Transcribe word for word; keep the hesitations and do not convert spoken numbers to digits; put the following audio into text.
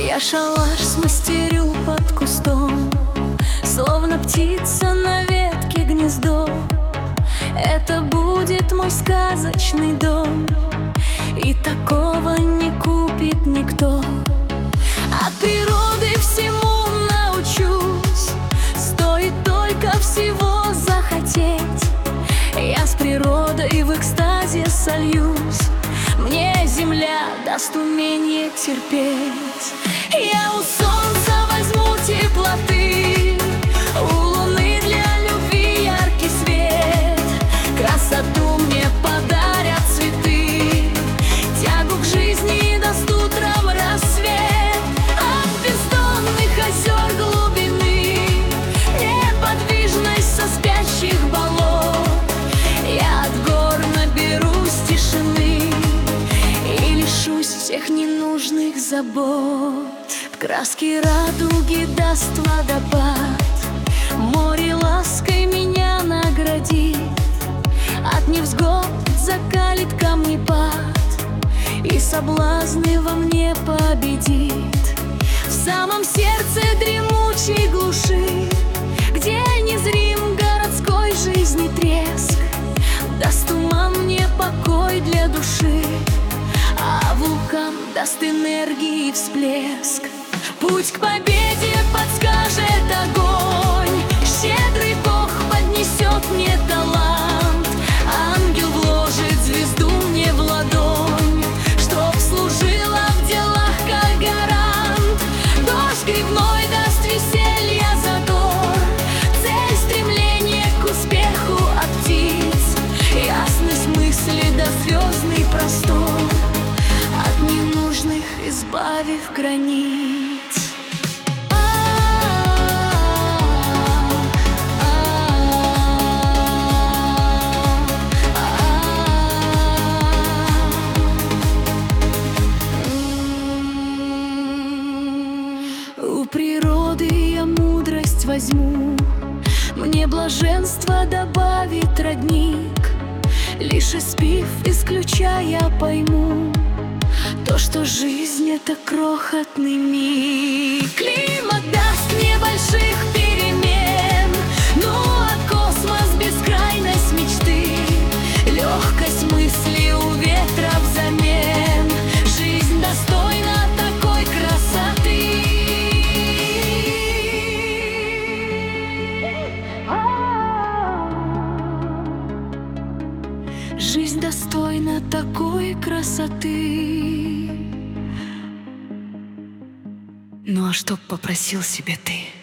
Я шалаш смастерю под кустом, словно птица на ветке гнездо. Это будет мой сказочный дом, и такого не купит никто. От природы всему научусь, стоит только всего захотеть. Я с природой в экстазе сольюсь, мне земля даст умение терпеть. Я у солнца возьму теплоты, у луны для любви яркий свет. Красоту мне подарят цветы, тягу к жизни даст утром рассвет. От бездонных озер глубины, неподвижность со спящих болот, я от гор наберусь тишины и лишусь всех ненужных забот. В краске радуги даст водопад, море лаской меня наградит. От невзгод закалит камнепад, и соблазны во мне победит. В самом сердце дремучей глуши, где незрим городской жизни треск, даст туман мне покой для души, а вулкан даст энергии всплеск. Путь к победе подскажет огонь, щедрый Бог поднесет мне талант. Ангел вложит звезду мне в ладонь, чтоб служила в делах как гарант. Дождь грибной даст веселья задор, цель стремление к успеху от птиц, ясность мысли да звездный простор, от ненужных избавив границ. У природы я мудрость возьму, мне блаженство добавит родник. Лишь испив из ключа я пойму то, что жизнь — это крохотный миг. Климат даст небольших перемен, ну а космос — бескрайность мечты. Легкость мысли у ветра взамен, жизнь достойна такой красоты. Жизнь достойна такой красоты. Ну а что попросил себе ты?